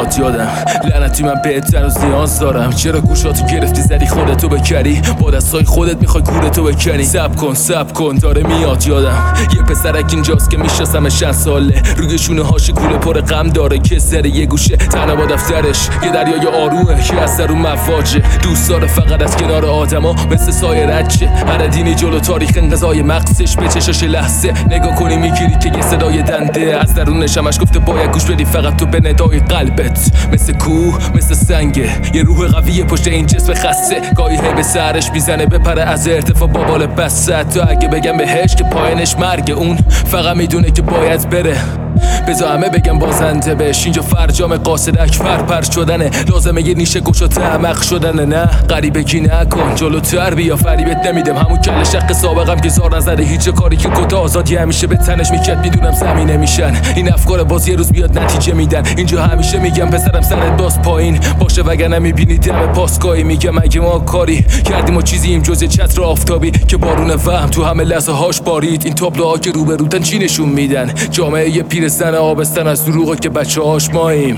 میاد یادم لعنتی من بهتر از نیاز دارم. چرا گوشاتو گرفتی زدی خودتو بکری، با دستای خودت میخوای گورتو بکنی. سب کن داره میاد یادم یه پسرک اینجاست که میشناسمش چند ساله، روی شونه هاش کوله پر غم داره که سر یه گوشه تنها با دفترش، یه دریای آرومه که از درون مواجه، دوست داره فقط از کنار آدما مثل سایه رد شه. هر دینی جلو تاریخ انقضای مقصش به چشاش لحظه نگاه کنی میگیری که یه صدای دنده از درونش همش گفته باید گوش بدی فقط تو به ندای قلبت. مثل کوه مثل سنگه، یه روح قویه پشت این جسم خسته، گاهی هی به سرش میزنه بپره از ارتفاع با بال بسته. تا اگه بگم بهش که پایینش مرگه، اون فقط میدونه که باید بره. بذار همه بگم بازنده بش، اینجا فرجام قاصدک پر شدنه، لازمه یه نیشه گوش و تعمق شدنه. نه غریبگی نکن جلوتر بیا، فریبت نمیدم همون کل شق سابقم که زار نزده هیچ کاری که کتا آزادی همیشه به تنش میکرد. میدونم زمینه میشن این افکار باز یه روز بیاد نتیجه میدن. اینجا همیشه میگم پسرم سرت باز پایین باشه وگرنه میبینی دم پاسگاهی. میگم اگه ما کاری کردیم و چیزیم جز چتر آفتابی که بارون وهم تو همه لحظه هاش بارید. این تابلوها که روبروتن چی نشون میدن؟ جامعه یه پیرستن آبستن از دروغه که بچه هاش ماییم.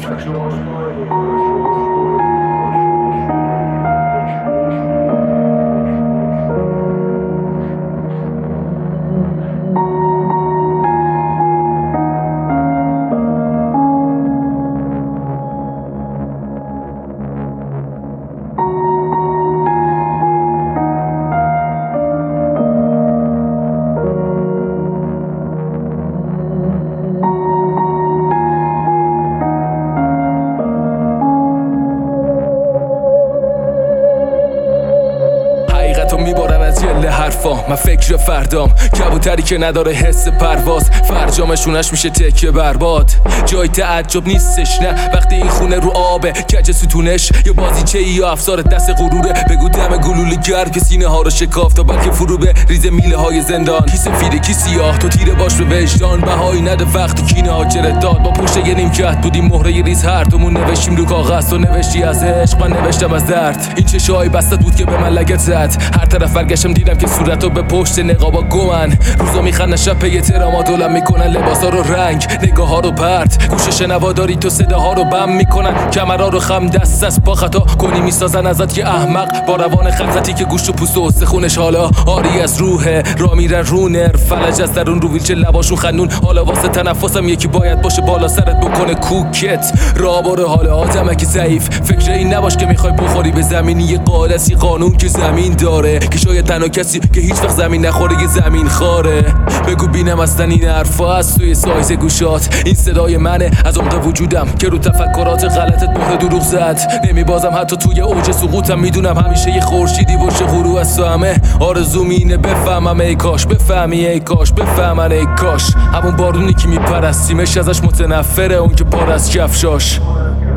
میبارن از یله حرفا، من فکر فردام کبوتری که نداره حس پرواز، فرجامشونش میشه تکه برباد. جای تعجب نیستش نه وقتی این خونه رو آبه، کج ستونش یا بازیچه یا افسار دست غروره. بگو دم گلوله گرد که سینه ها رو شکافت تا بلکه فرو به ریز میله های زندان. کی سفیده کی سیاه تو تیره باش به وجدان، بهایی نده وقتی کینه هاجرت داد. با پشت یه نیمکت بودیم مهره ریز هر دومون نوشتیم رو کاغذ، تو نوشتی از عشق من نوشتم از درد. این چشای بسته بود که به من لگت زد، هر طرف برگشتم دیدم که صورتو به پشت نقابا گمن. روزا میخندن شب پی تراما دولم میکنن، لباسا رو رنگ نگاه ها رو پرت، گوش شنوا داری تو صداها رو بم میکنن. کمرها رو خم دست از پا خطا کنی میسازن ازت که احمق، با روان خلقتی که گوشت و پوست و استخونش حالا آری از روحه. را میرن رو نر فلج از درون رو ویلچه لباشون خندون، حالا واسه تنفسم یکی باید باشه بالا سرت بکنه کوکت. را باره حال آدمه که ضعیف، فکر این نباش که میخوای بخوری به زمینی یه قالسی قانون که زمین داره، که شاید تنها کسی که هیچ وقت زمین نخوره یه زمین خاره. بگو بینم اصلا این حرفا از توی سایز گوشات، این صدای منه از عمق وجودم که رو تفکرات غلطت مهر دروغ زد. نمیبازم حتی توی اوج سقوطم، میدونم همیشه یه خورشیدی باشه غروب از تو همه. آرزوم اینه بفهمم ای کاش بفهمی، ای کاش بفهمن ای کاش. همون بارونی که میپرستیمش ازش متنفره، اون که پر از کفشاش.